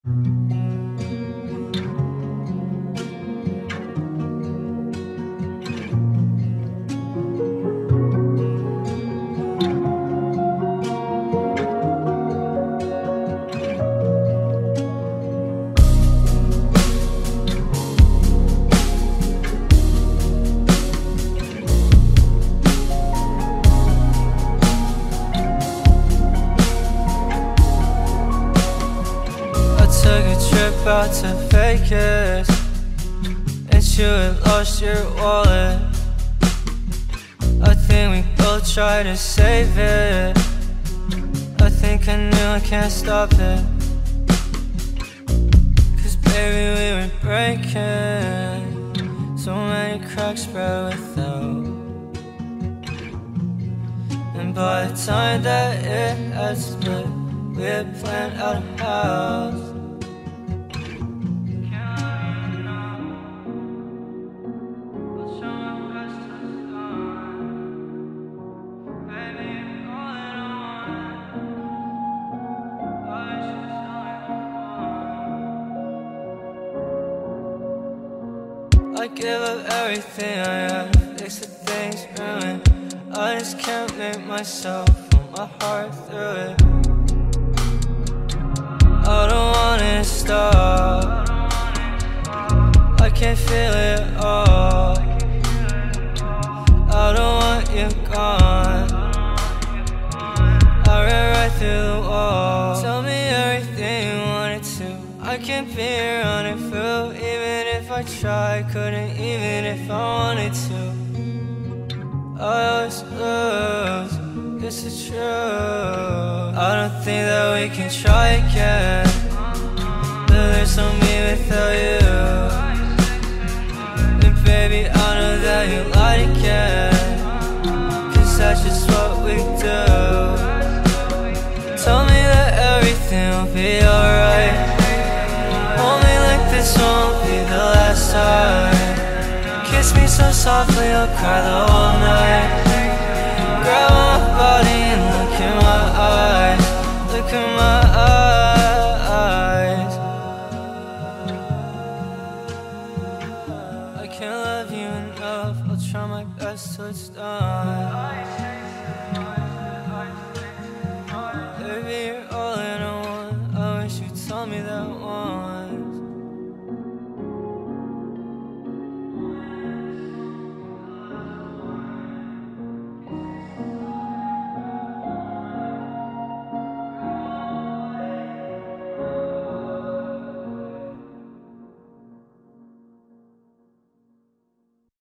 Out to Vegas, and you had lost your wallet. I think we both tried to save it. I think I knew I can't stop it. Cause baby we were breaking so many cracks spread without. And by the time that it had split, we had planned out a house. I give up everything I have, fix the things ruined. I just can't make myself put my heart through it. I don't want it to stop, I can't feel it at all. I don't want you gone, I ran right through the wall. Tell me everything you wanted to, I can't be around it through. Even if I tried, couldn't even if I wanted to. I always lose, it's the truth. I don't think that we can try again, but there's no me without you. And baby, I know that you lied again, cause that's just what we do. Tell me that everything will be alright, only like this won't be the last time. Kiss me so softly, I'll cry the whole night. Grab my body and look in my eyes, look in my eyes. I can't love you enough, I'll try my best till it's done. Baby, you're all that I want, I wish you'd tell me that once.